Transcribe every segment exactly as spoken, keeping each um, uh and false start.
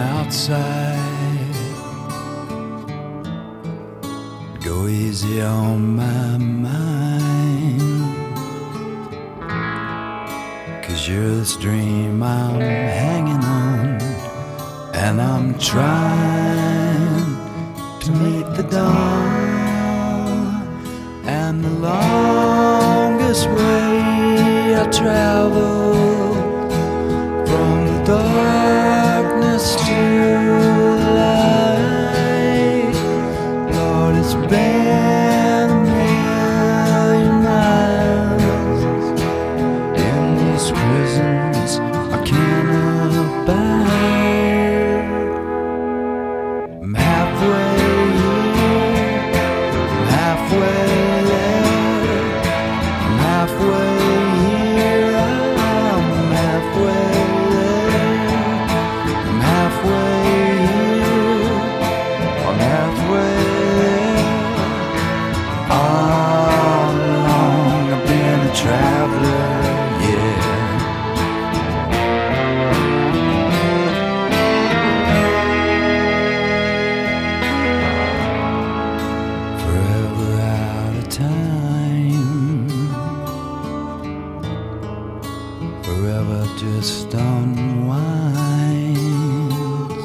outside. Go easy on my mind, 'cause you're this dream I'm hanging on, and I'm trying to meet the dawn. And the longest way I travel from the darkness to the light, Lord, it's been a million miles in these prisons I can't abide. I'm halfway here, I'm halfway there, I'm halfway here, I'm halfway there, I'm halfway here, I'm halfway there. All along I've been a traveler, yeah. Forever out of time, forever just unwinds.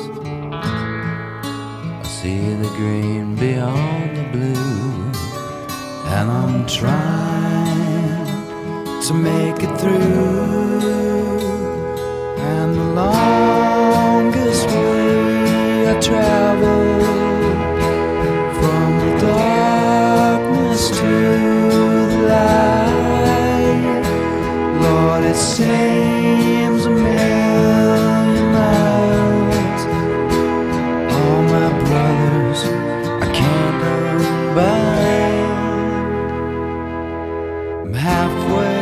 I see the green beyond the blue, and I'm trying to make it through. And the longest way I travel from the darkness to the light, Lord, it seems a million miles. All my brothers I can't abide. I'm halfway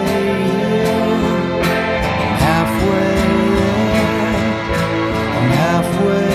here, I'm halfway there, I'm halfway